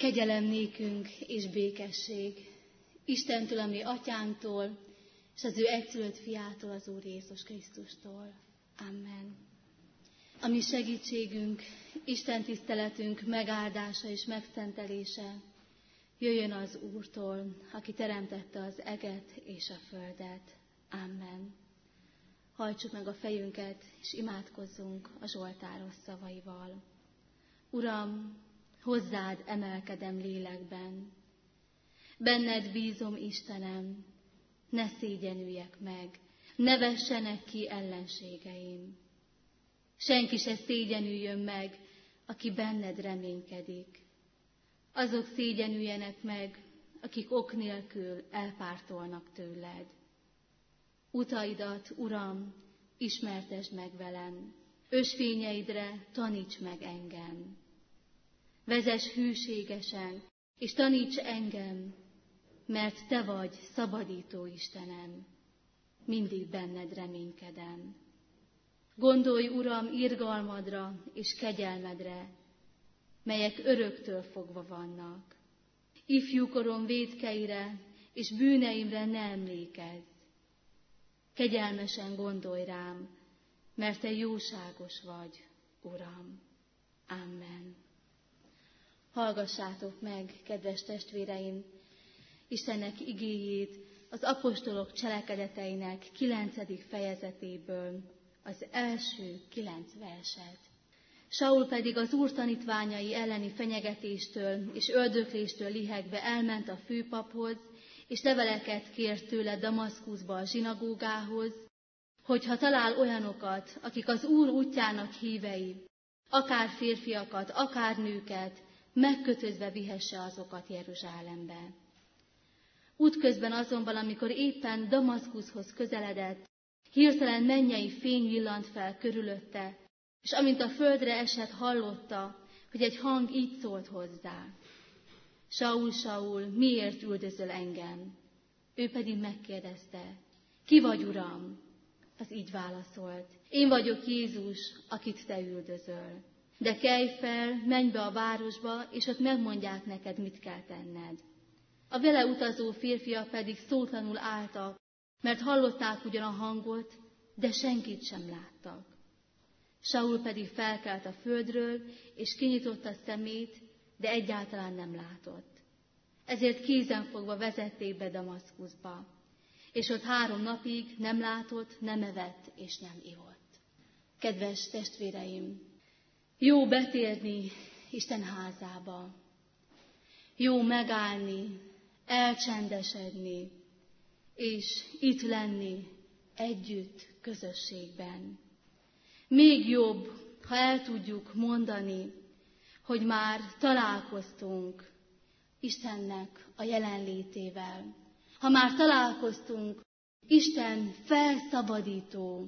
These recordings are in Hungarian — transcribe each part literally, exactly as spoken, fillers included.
Kegyelem nékünk és békesség Istentől, a mi atyánktól, és az ő egyszülött fiától, az Úr Jézus Krisztustól. Amen. A mi segítségünk, Isten tiszteletünk megáldása és megszentelése jöjjön az Úrtól, aki teremtette az eget és a földet. Amen. Hajtsuk meg a fejünket, és imádkozzunk a Zsoltáros szavaival. Uram, hozzád emelkedem lélekben. Benned bízom, Istenem, ne szégyenüljek meg, ne vessenek ki ellenségeim. Senki se szégyenüljön meg, aki benned reménykedik. Azok szégyenüljenek meg, akik ok nélkül elpártolnak tőled. Utaidat, Uram, ismertesd meg velem, ösvényeidre taníts meg engem. Vezess hűségesen, és taníts engem, mert Te vagy szabadító Istenem. Mindig benned reménykedem. Gondolj, Uram, irgalmadra és kegyelmedre, melyek öröktől fogva vannak. Ifjúkorom vétkeire és bűneimre ne emlékezz. Kegyelmesen gondolj rám, mert Te jóságos vagy, Uram. Amen. Hallgassátok meg, kedves testvéreim, Istennek igéjét az apostolok cselekedeteinek kilencedik fejezetéből, az első kilenc verset. Saul pedig az Úr tanítványai elleni fenyegetéstől és öldökléstől lihegve elment a főpaphoz, és leveleket kért tőle Damaszkuszba a zsinagógához, hogyha talál olyanokat, akik az Úr útjának hívei, akár férfiakat, akár nőket, megkötözve vihesse azokat Jeruzsálembe. Útközben azonban, amikor éppen Damaszkuszhoz közeledett, hirtelen mennyei fény villant fel körülötte, és amint a földre esett, hallotta, hogy egy hang így szólt hozzá. Saul, Saul, miért üldözöl engem? Ő pedig megkérdezte, ki vagy, Uram? Az így válaszolt, én vagyok Jézus, akit te üldözöl. De kelj fel, menj be a városba, és ott megmondják neked, mit kell tenned. A vele utazó férfiak pedig szótlanul álltak, mert hallották ugyan a hangot, de senkit sem láttak. Saul pedig felkelt a földről, és kinyitotta szemét, de egyáltalán nem látott. Ezért kézenfogva vezették be Damaszkuszba, és ott három napig nem látott, nem evett és nem ivott. Kedves testvéreim, jó betérni Isten házába, jó megállni, elcsendesedni, és itt lenni együtt, közösségben. Még jobb, ha el tudjuk mondani, hogy már találkoztunk Istennek a jelenlétével. Ha már találkoztunk Isten felszabadító,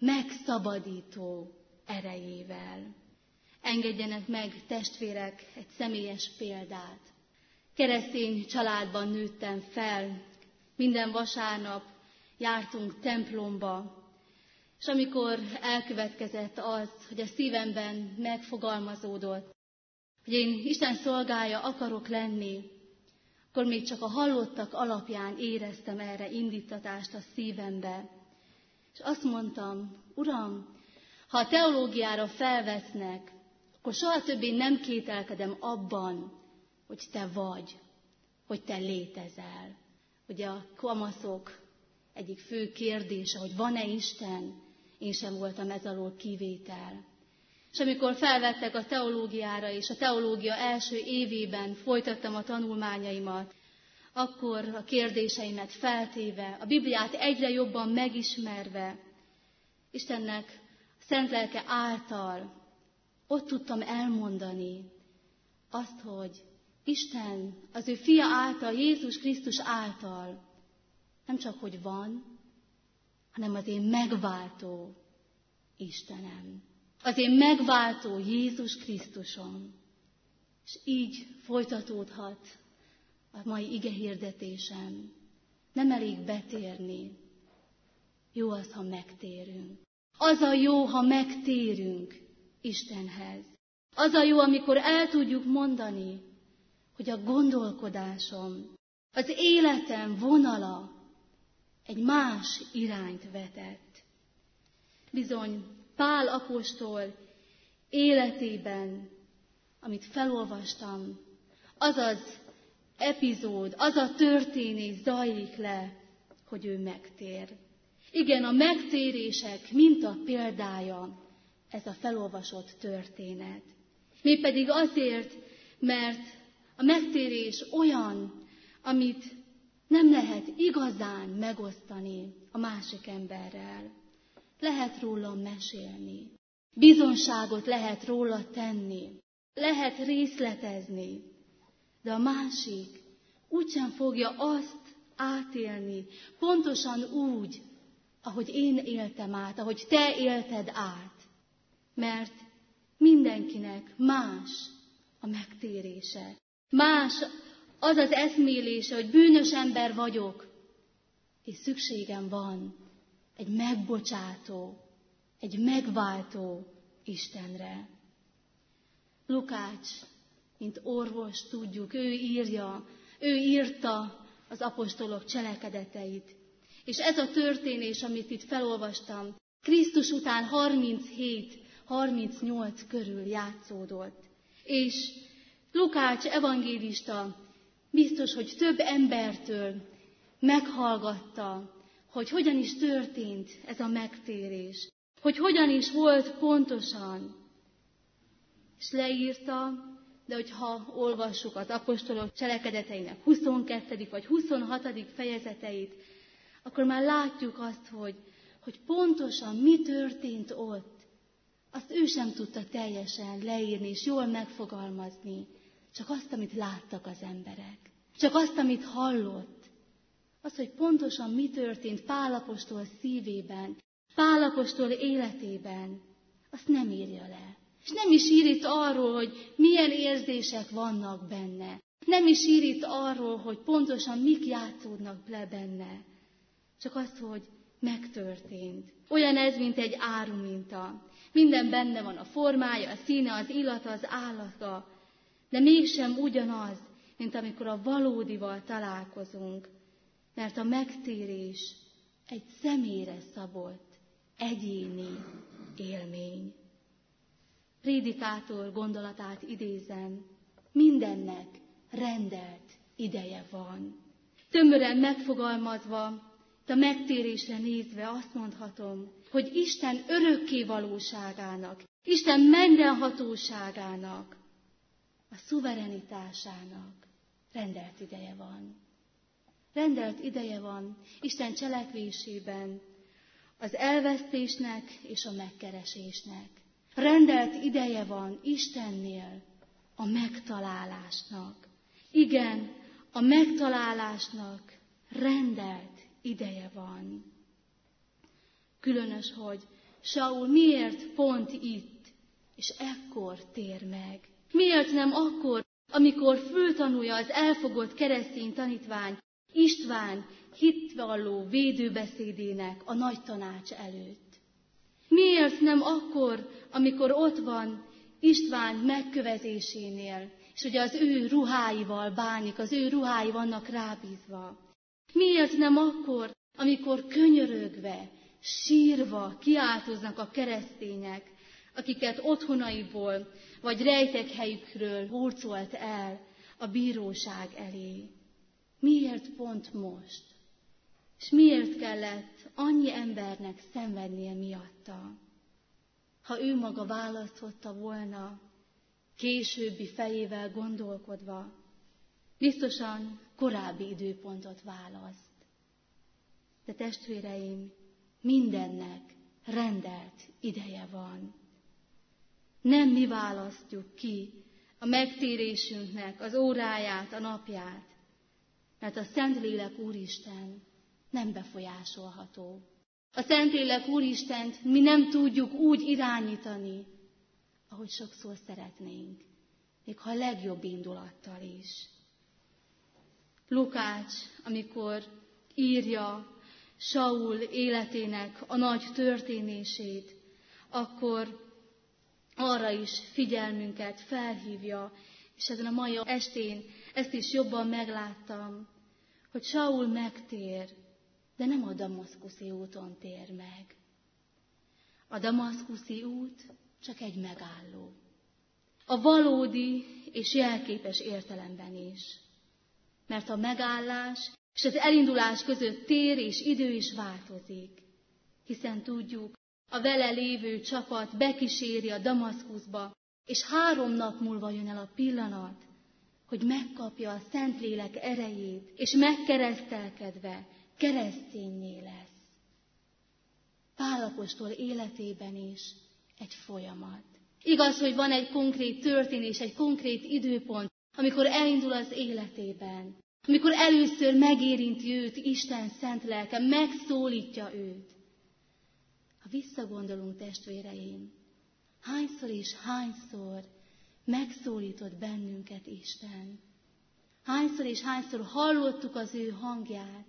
megszabadító erejével. Engedjenek meg, testvérek, egy személyes példát. Keresztény családban nőttem fel, minden vasárnap jártunk templomba, és amikor elkövetkezett az, hogy a szívemben megfogalmazódott, hogy én Isten szolgája akarok lenni, akkor még csak a hallottak alapján éreztem erre indítatást a szívembe. És azt mondtam, Uram, ha a teológiára felvesznek, akkor soha többé nem kételkedem abban, hogy Te vagy, hogy Te létezel. Ugye a kamaszok egyik fő kérdése, hogy van-e Isten, én sem voltam ez alól kivétel. És amikor felvettek a teológiára, és a teológia első évében folytattam a tanulmányaimat, akkor a kérdéseimet feltéve, a Bibliát egyre jobban megismerve, Istennek a szent lelke által ott tudtam elmondani azt, hogy Isten az ő fia által, Jézus Krisztus által nem csak hogy van, hanem az én megváltó Istenem. Az én megváltó Jézus Krisztusom. És így folytatódhat a mai igehirdetésem. Nem elég betérni. Jó az, ha megtérünk. Az a jó, ha megtérünk Istenhez. Az a jó, amikor el tudjuk mondani, hogy hogy a gondolkodásom, az életem vonala egy más irányt vetett. Bizony, Pál apostol életében, amit felolvastam, az az epizód, az a történés zajlik le, hogy ő megtér. Igen, a megtérések minta példája ez a felolvasott történet. Mégpedig azért, mert a megtérés olyan, amit nem lehet igazán megosztani a másik emberrel. Lehet róla mesélni, bizonságot lehet róla tenni, lehet részletezni, de a másik úgysem fogja azt átélni, pontosan úgy, ahogy én éltem át, ahogy te élted át. Mert mindenkinek más a megtérése. Más az az eszmélése, hogy bűnös ember vagyok, és szükségem van egy megbocsátó, egy megváltó Istenre. Lukács, mint orvos, tudjuk, ő írja, ő írta az apostolok cselekedeteit. És ez a történés, amit itt felolvastam, Krisztus után harminchét-harmincnyolc körül játszódott. És Lukács evangélista biztos, hogy több embertől meghallgatta, hogy hogyan is történt ez a megtérés, hogy hogyan is volt pontosan. És leírta, de hogyha olvassuk az apostolok cselekedeteinek huszonkettedik vagy huszonhatodik fejezeteit, akkor már látjuk azt, hogy, hogy pontosan mi történt ott. Azt ő sem tudta teljesen leírni és jól megfogalmazni, csak azt, amit láttak az emberek. Csak azt, amit hallott. Az, hogy pontosan mi történt Pál apostol szívében, Pál apostol életében, azt nem írja le. És nem is ír itt arról, hogy milyen érzések vannak benne. Nem is ír itt arról, hogy pontosan mik játszódnak le benne. Csak azt, hogy megtörtént. Olyan ez, mint egy áruminta. Minden benne van, a formája, a színe, az illata, az állata, de mégsem ugyanaz, mint amikor a valódival találkozunk, mert a megtérés egy személyre szabott, egyéni élmény. Prédikátor gondolatát idézem, mindennek rendelt ideje van. Tömören megfogalmazva, a megtérésre nézve azt mondhatom, hogy Isten örökké valóságának, Isten mindenhatóságának, a szuverenitásának rendelt ideje van. Rendelt ideje van Isten cselekvésében az elvesztésnek és a megkeresésnek. Rendelt ideje van Istennél a megtalálásnak. Igen, a megtalálásnak rendelt ideje van. Különös, hogy Saul miért pont itt, és ekkor tér meg. Miért nem akkor, amikor föltanulja az elfogott keresztény tanítvány István hitvalló védőbeszédének a nagy tanács előtt? Miért nem akkor, amikor ott van István megkövezésénél, és ugye az ő ruháival bánik, az ő ruhái vannak rábízva? Miért nem akkor, amikor könyörögve, sírva kiáltoznak a keresztények, akiket otthonaiból vagy rejtek helyükről hurcolt el a bíróság elé? Miért pont most? És miért kellett annyi embernek szenvednie miatta? Ha ő maga választotta volna, későbbi fejével gondolkodva, biztosan korábbi időpontot választ. De testvéreim, mindennek rendelt ideje van. Nem mi választjuk ki a megtérésünknek az óráját, a napját, mert a Szentlélek Úristen nem befolyásolható. A Szentlélek Úristent mi nem tudjuk úgy irányítani, ahogy sokszor szeretnénk, még ha a legjobb indulattal is. Lukács, amikor írja Saul életének a nagy történését, akkor arra is figyelmünket felhívja, És ezen a mai estén ezt is jobban megláttam, hogy Saul megtér, de nem a damaszkuszi úton tér meg. A damaszkuszi út csak egy megálló. A valódi és jelképes értelemben is. Mert a megállás és az elindulás között tér és idő is változik. Hiszen tudjuk, a vele lévő csapat bekíséri a Damaszkuszba, és három nap múlva jön el a pillanat, hogy megkapja a Szentlélek erejét, és megkeresztelkedve keresztényé lesz. Pál apostol életében is egy folyamat. Igaz, hogy van egy konkrét történés, egy konkrét időpont, amikor elindul az életében, amikor először megérinti őt Isten szent lelke, megszólítja őt. Ha visszagondolunk, testvéreim, hányszor és hányszor megszólított bennünket Isten? Hányszor és hányszor hallottuk az ő hangját,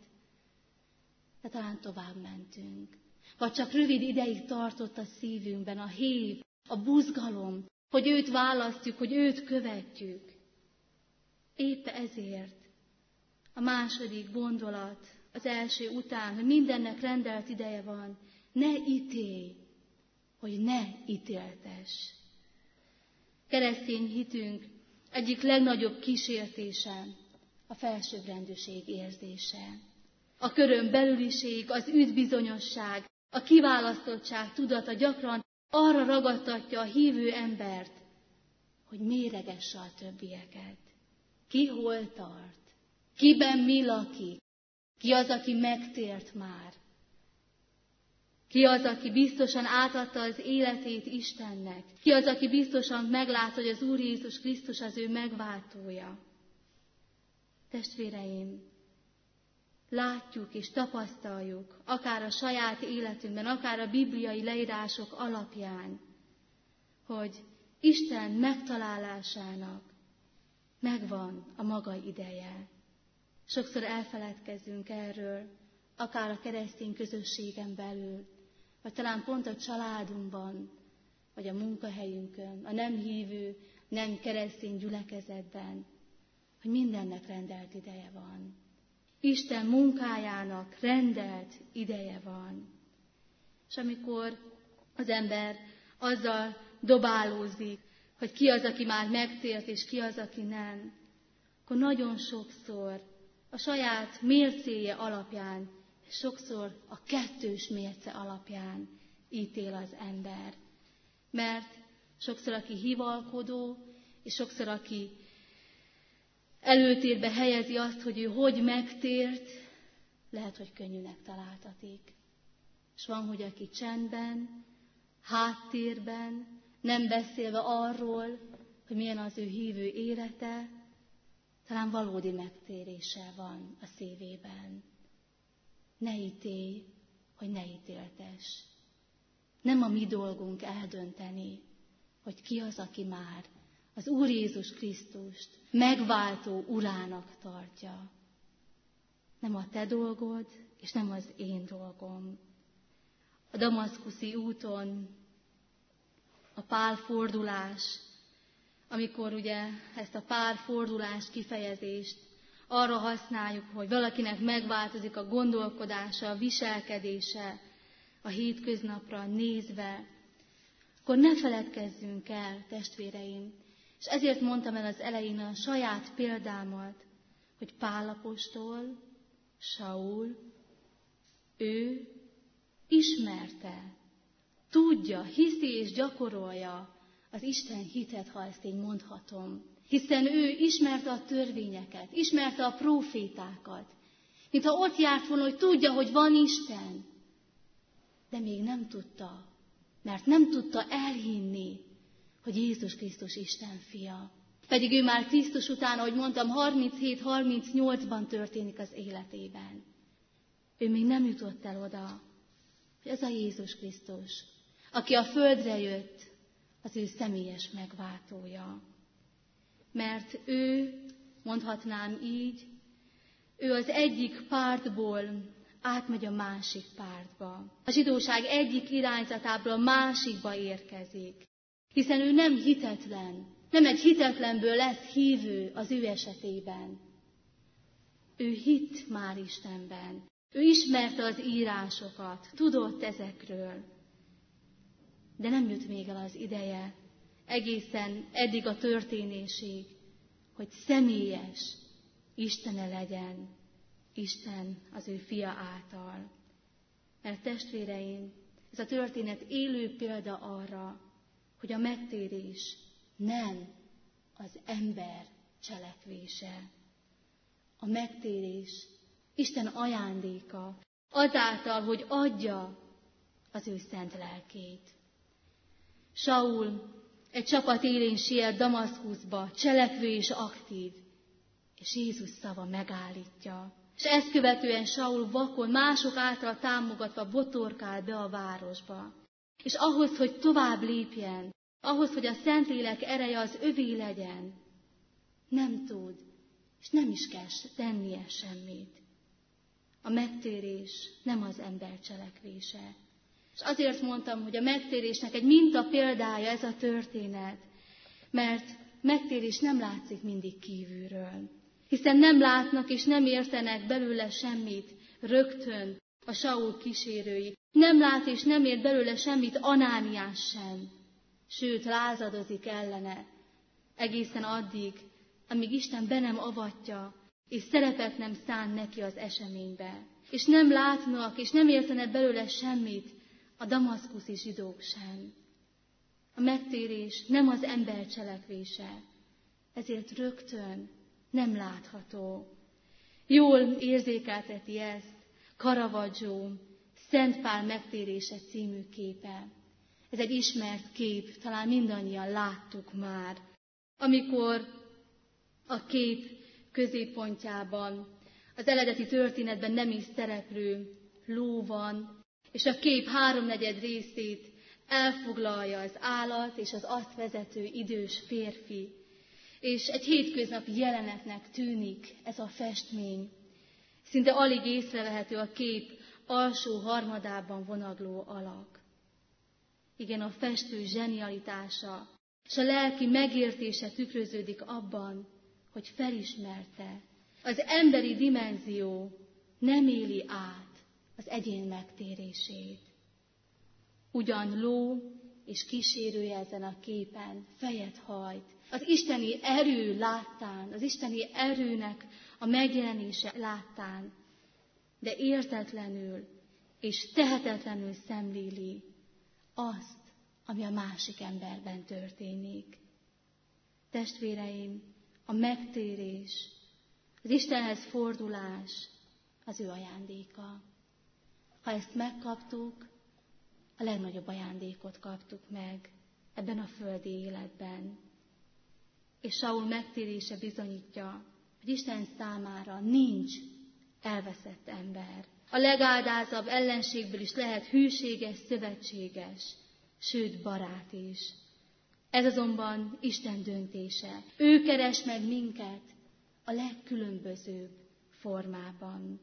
de talán tovább mentünk. Vagy csak rövid ideig tartott a szívünkben a hév, a buzgalom, hogy őt választjuk, hogy őt követjük. Épp ezért a második gondolat az első után, hogy mindennek rendelt ideje van, ne ítélj, hogy ne ítéltess. Keresztény hitünk egyik legnagyobb kísértése a felsőbbrendűség érzése. A körön belüliség, az üdvbizonyosság, a kiválasztottság tudata gyakran arra ragadtatja a hívő embert, hogy méregesse a többieket. Ki hol tart? Kiben mi lakik? Ki az, aki megtért már? Ki az, aki biztosan átadta az életét Istennek? Ki az, aki biztosan meglát, hogy az Úr Jézus Krisztus az ő megváltója? Testvéreim, látjuk és tapasztaljuk, akár a saját életünkben, akár a bibliai leírások alapján, hogy Isten megtalálásának megvan a maga ideje. Sokszor elfeledkezzünk erről, akár a keresztény közösségen belül, vagy talán pont a családunkban, vagy a munkahelyünkön, a nem hívő, nem keresztény gyülekezetben, hogy mindennek rendelt ideje van. Isten munkájának rendelt ideje van. És amikor az ember azzal dobálózik, hogy ki az, aki már megtért, és ki az, aki nem, akkor nagyon sokszor a saját mércéje alapján, és sokszor a kettős mérce alapján ítél az ember. Mert sokszor, aki hivalkodó, és sokszor, aki előtérbe helyezi azt, hogy ő hogy megtért, lehet, hogy könnyűnek találtatik. És van, hogy aki csendben, háttérben, nem beszélve arról, hogy milyen az ő hívő élete, talán valódi megtérése van a szívében. Ne ítélj, hogy ne ítéltess. Nem a mi dolgunk eldönteni, hogy ki az, aki már az Úr Jézus Krisztust megváltó urának tartja. Nem a te dolgod, és nem az én dolgom. A damaszkuszi úton a pálfordulás, amikor ugye ezt a pálfordulás kifejezést arra használjuk, hogy valakinek megváltozik a gondolkodása, a viselkedése a hétköznapra nézve, akkor ne feledkezzünk el, testvéreim, és ezért mondtam el az elején a saját példámat, hogy Pál apostol, Saul, ő ismerte, tudja, hiszi és gyakorolja az Isten hitet, ha ezt én mondhatom. Hiszen ő ismerte a törvényeket, ismerte a prófétákat. Mintha ott járt volna, hogy tudja, hogy van Isten. De még nem tudta, mert nem tudta elhinni, hogy Jézus Krisztus Isten fia. Pedig ő már Krisztus után, ahogy mondtam, harminchét harmincnyolcban történik az életében. Ő még nem jutott el oda, hogy ez a Jézus Krisztus, aki a földre jött, az ő személyes megváltója. Mert ő, mondhatnám így, ő az egyik pártból átmegy a másik pártba. A zsidóság egyik irányzatából a másikba érkezik. Hiszen ő nem hitetlen, Nem egy hitetlenből lesz hívő az ő esetében. Ő hitt már Istenben. Ő ismerte az írásokat, tudott ezekről. De nem jött még el az ideje, egészen eddig a történésig, hogy személyes Istene legyen, Isten az ő fia által. Mert testvéreim, ez a történet élő példa arra, hogy a megtérés nem az ember cselekvése. A megtérés Isten ajándéka, azáltal, hogy adja az ő szent lelkét. Saul egy csapat élén siet Damaszkuszba, cselekvő és aktív, és Jézus szava megállítja. És ezt követően Saul vakon, mások által támogatva botorkál be a városba. És ahhoz, hogy tovább lépjen, ahhoz, hogy a Szentlélek ereje az övé legyen, nem tud, és nem is kell tennie semmit. A megtérés nem az ember cselekvése. És azért mondtam, hogy a megtérésnek egy minta példája ez a történet, mert megtérés nem látszik mindig kívülről. Hiszen nem látnak és nem értenek belőle semmit rögtön a Saul kísérői. Nem lát és nem ért belőle semmit Anániás sem. Sőt, lázadozik ellene egészen addig, amíg Isten be nem avatja, és szerepet nem szán neki az eseménybe. És nem látnak, és nem értenek belőle semmit a damaszkuszi zsidók sem. A megtérés nem az ember cselekvése, ezért rögtön nem látható. Jól érzékelteti ezt Caravaggio Szent Pál megtérése című képe. Ez egy ismert kép, talán mindannyian láttuk már, amikor a kép középpontjában az eredeti történetben nem is szereplő ló van, és a kép háromnegyed részét elfoglalja az állat és az azt vezető idős férfi. És egy hétköznapi jelenetnek tűnik ez a festmény. Szinte alig észrevehető a kép alsó harmadában vonagló alak. Igen, a festő zsenialitása és a lelki megértése tükröződik abban, hogy felismerte, az emberi dimenzió nem éli át az egyén megtérését. Ugyan ló és kísérője ezen a képen fejet hajt, az isteni erő láttán, az isteni erőnek a megjelenése láttán, de értetlenül és tehetetlenül szemléli azt, ami a másik emberben történik. Testvéreim, a megtérés, az Istenhez fordulás az ő ajándéka. Ha ezt megkaptuk, a legnagyobb ajándékot kaptuk meg ebben a földi életben. És Saul megtérése bizonyítja, hogy Isten számára nincs elveszett ember. A legáldázabb ellenségből is lehet hűséges, szövetséges, sőt barát is. Ez azonban Isten döntése. Ő keres meg minket a legkülönbözőbb formában.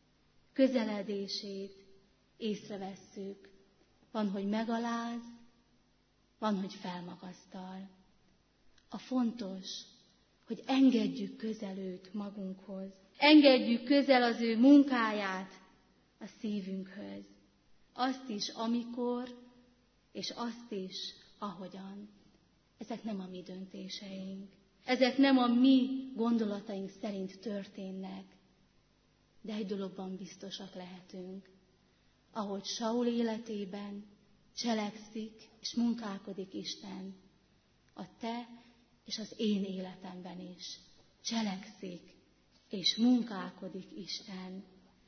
Közeledését észrevesszük. Van, hogy megaláz, van, hogy felmagasztal. A fontos, hogy engedjük közel őt magunkhoz. Engedjük közel az ő munkáját a szívünkhöz. Azt is, amikor, és azt is, ahogyan. Ezek nem a mi döntéseink. Ezek nem a mi gondolataink szerint történnek. De egy dologban biztosak lehetünk. Ahogy Saul életében cselekszik és munkálkodik Isten, a te és az én életemben is cselekszik és munkálkodik Isten.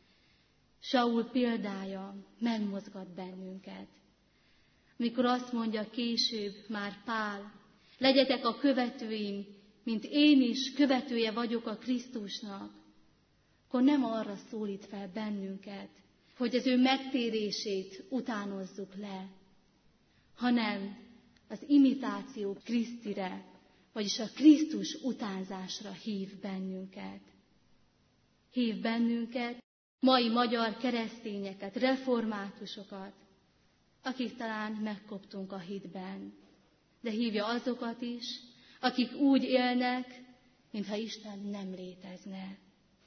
Saul példája megmozgat bennünket. Mikor azt mondja később már Pál, legyetek a követőim, mint én is követője vagyok a Krisztusnak, akkor nem arra szólít fel bennünket, hogy az ő megtérését utánozzuk le, hanem az imitáció Krisztire, vagyis a Krisztus utánzásra hív bennünket. Hív bennünket, mai magyar keresztényeket, reformátusokat, akik talán megkoptunk a hitben, de hívja azokat is, akik úgy élnek, mintha Isten nem létezne.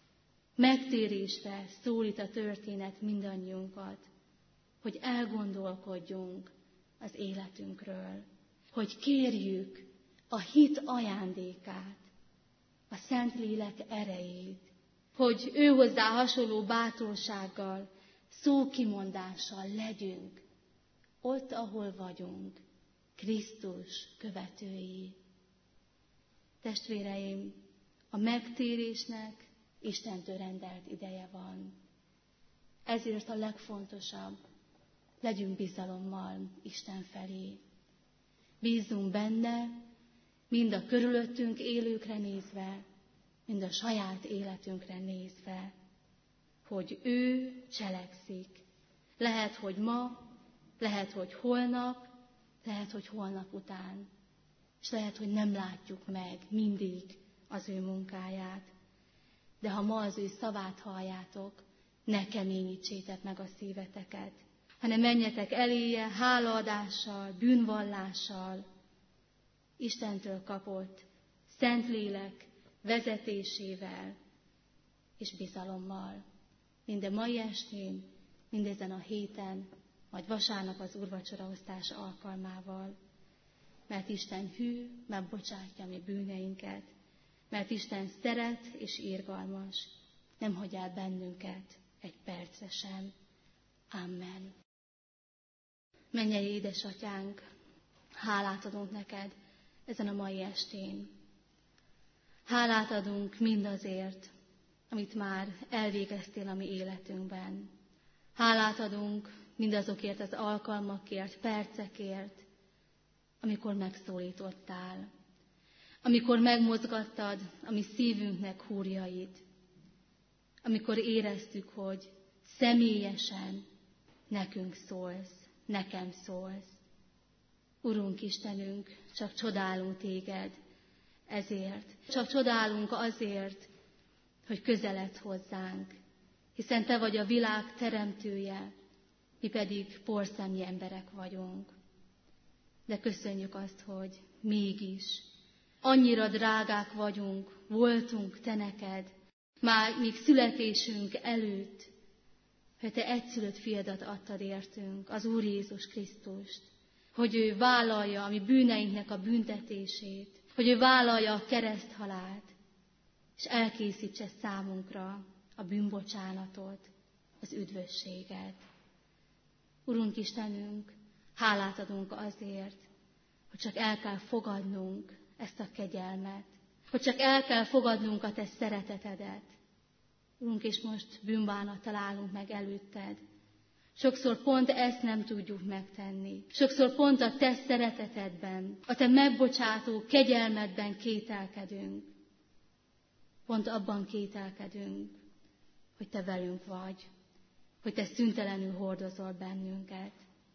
Megtérésre szólít a történet mindannyiunkat, hogy elgondolkodjunk az életünkről, hogy kérjük a hit ajándékát, a Szentlélek erejét, hogy ő hozzá hasonló bátorsággal, szókimondással legyünk ott, ahol vagyunk, Krisztus követői. Testvéreim, a megtérésnek Istentől rendelt ideje van. Ezért a legfontosabb, legyünk bizalommal Isten felé. Bízzunk benne, mind a körülöttünk élőkre nézve, mind a saját életünkre nézve, hogy ő cselekszik. Lehet, hogy ma, lehet, hogy holnap, lehet, hogy holnap után, és lehet, hogy nem látjuk meg mindig az ő munkáját. De ha ma az ő szavát halljátok, ne keményítsétek meg a szíveteket, hanem menjetek eléje hálaadással, bűnvallással, Istentől kapott Szentlélek vezetésével és bizalommal. Mind a mai estén, mindezen a héten, majd vasárnap az úrvacsoraosztás alkalmával. Mert Isten hű, megbocsátja mi bűneinket, mert Isten szeret és irgalmas, nem hagy el bennünket egy percre sem. Amen. Mennyei édesatyánk, hálát adunk neked ezen a mai estén. Hálát adunk mindazért, amit már elvégeztél a mi életünkben. Hálát adunk mindazokért az alkalmakért, percekért, amikor megszólítottál, amikor megmozgattad a mi szívünknek húrjait, amikor éreztük, hogy személyesen nekünk szólsz, nekem szólsz. Urunk Istenünk, csak csodálunk téged ezért, csak csodálunk azért, hogy közeledsz hozzánk, hiszen te vagy a világ teremtője, mi pedig porszemnyi emberek vagyunk. De köszönjük azt, hogy mégis annyira drágák vagyunk, voltunk te neked, már még születésünk előtt, hogy te egyszülött fiadat adtad értünk, az Úr Jézus Krisztust, hogy ő vállalja a mi bűneinknek a büntetését, hogy ő vállalja a kereszthalált, és elkészítse számunkra a bűnbocsánatot, az üdvösséget. Urunk Istenünk, hálát adunk azért, hogy csak el kell fogadnunk ezt a kegyelmet, hogy csak el kell fogadnunk a te szeretetedet. Urunk, és most bűnbánattal állunk meg előtted. Sokszor pont ezt nem tudjuk megtenni. Sokszor pont a te szeretetedben, a te megbocsátó kegyelmedben kételkedünk. Pont abban kételkedünk, hogy te velünk vagy, hogy te szüntelenül hordozol bennünket.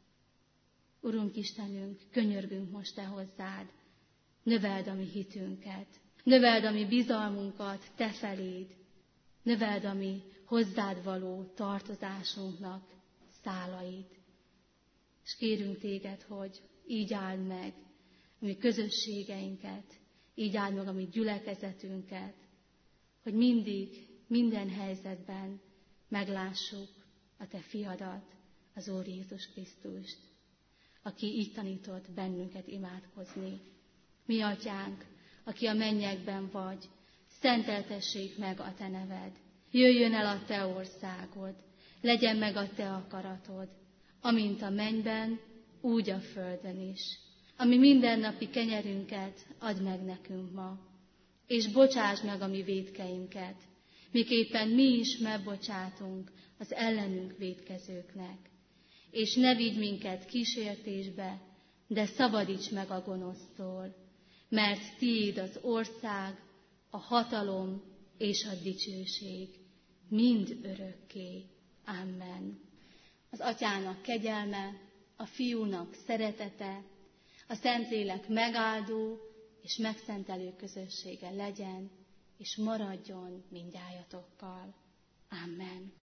Urunk Istenünk, könyörgünk most te hozzád, növeld a mi hitünket, növeld a mi bizalmunkat te feléd, növeld a mi hozzád való tartozásunknak szálait. És kérünk téged, hogy így áld meg a mi közösségeinket, így áld meg a mi gyülekezetünket, hogy mindig, minden helyzetben meglássuk a te fiadat, az Úr Jézus Krisztust, aki így tanított bennünket imádkozni. Mi atyánk, aki a mennyekben vagy, szenteltessék meg a te neved. Jöjjön el a te országod, legyen meg a te akaratod, amint a mennyben, úgy a földön is. Ami mindennapi kenyerünket add meg nekünk ma, és bocsáss meg a mi vétkeinket, miképpen mi is megbocsátunk az ellenünk vétkezőknek. És ne vigy minket kísértésbe, de szabadíts meg a gonosztól, mert tiéd az ország, a hatalom és a dicsőség, mind örökké. Amen. Az Atyának kegyelme, a Fiúnak szeretete, a Szentlélek megáldó és megszentelő közössége legyen, és maradjon mindnyájatokkal. Amen.